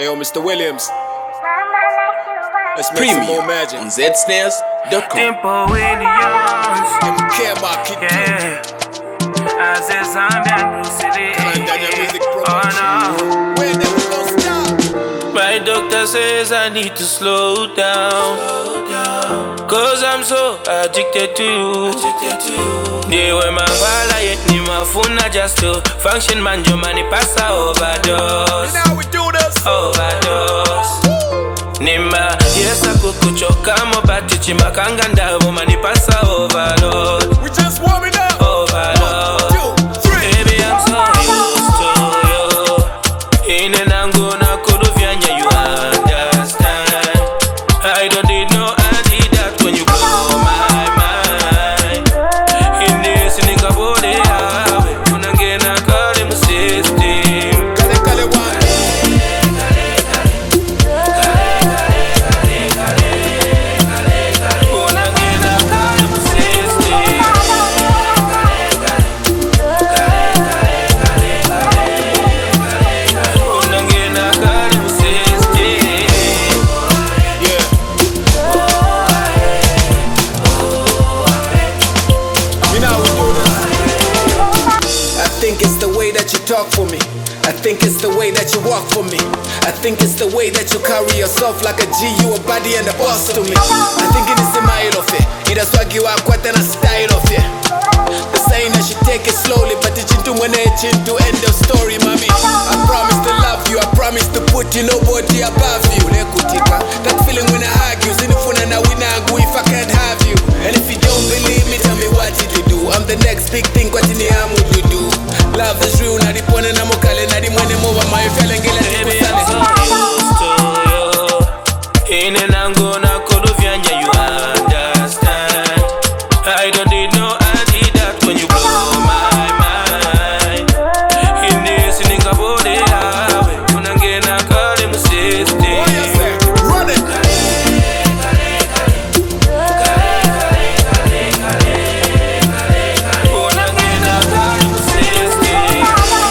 Yo, Mr. Williams. Let's make some Premium more magic. on zsnares.com. Tempo Williams, Care about Kid yeah. As a Zambian city, Kalandanya Music oh Promotion. no. Where never gonna stop? My doctor says I need to slow down, cause I'm so addicted to you. They were my wala yet ni mafuna just to function manjo mani pasa overdose. Now we do this. Overdose. Nima yesa kukuchoka mobati chimakanga ndabo mani pasa overload. We just warming up. Overload. 1, 2, 3. Baby, I'm so used to you. In and I'm gonna kuduvyanya, you understand. I don't need no antidote when you blow my mind. In this nigga body, unangena kale mu system. Kale kale one. Unangena kale mu system. Unangena kale mu system. Yeah. You know how we do this. I think it's the way that you talk for me. I think it's the way that you walk for me. I think it's the way that you carry yourself like a G, you a body and a boss to me. I think it is a mile of it. Ida swag you out quite a style of it. The saying that you take it slowly, but it's into when it's into end of story, mommy. I promise to love you, I promise to put you nobody above you. Lekutika, that feeling when I argue, sinifuna na winangu if I can't have you. And if you don't believe me, tell me what you do. I'm the next big thing, what in the arm would you do? Love is real, na di pone na mukale, na di mwene mova, my felengela Baby, tikusale. I'm so used to you. In and I'm gonna kuduvyanya, you understand. I don't need no antidote when you blow my mind. In this nigga body, unangena kale mu system. Oh, yes, sir. Run it. Unangena kale mu system.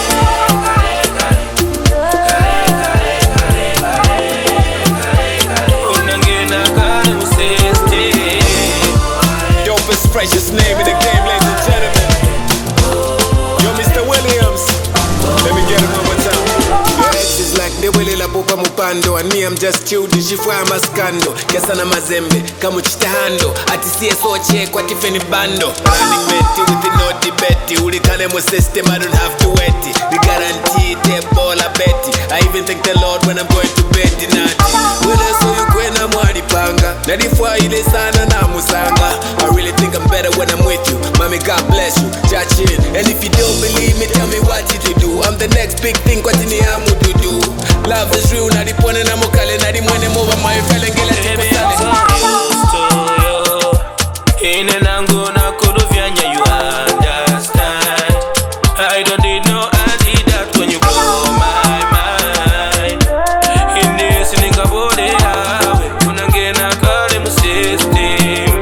Unangena kale mu system. Dopest, precious name in the game, ladies and gentlemen. Yo, Mr. Williams. Let me get it one more time. Your ex is like the Willie la pupa mupando, and me I'm just chilled. She fire maskando. Kesa na mazembe, kamuchita hando. Ati CSO check, what if any bando? Running betty with the naughty betty. Ulikane mo system, I don't have to wet it. The guarantee, the ball I bet it. I even thank the Lord when I'm going to bed tonight. Wile so you kwena mwari panga. Nadifwa ile sana na musanga. I really think I'm better when I'm with you. Mommy, God bless you. Judge it. And if you don't believe me, tell me what you to do. I'm the next big thing, what in the arm would you do? Love is real, na di pone na mukale, na di mwene mova, my felengela Baby, I'm tikusale. so used to you. In and I'm gonna kuduvyanya, you understand. I don't need no antidote when you blow my mind. In this nigga body, unangena kale mu system.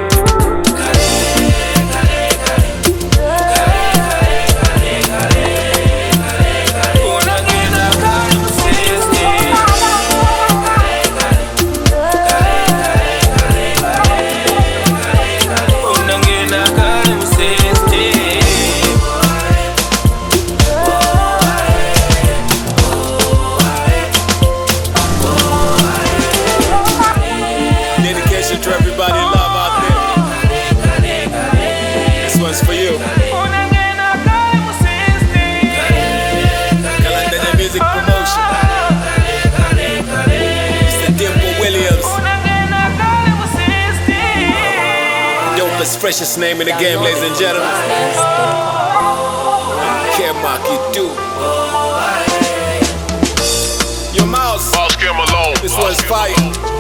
Unangena kale mu system. Unangena kale mu system. Dedication to everybody love out there. This one's for you. Unangena kale mu system. Kalandanya Music Promotion. Mr. Dimple Williams. Unangena kale mu system. Dopest, freshest name in the game, ladies and gentlemen. Care Mark, you do. Your mouse. Oscar Malone. This one's fire.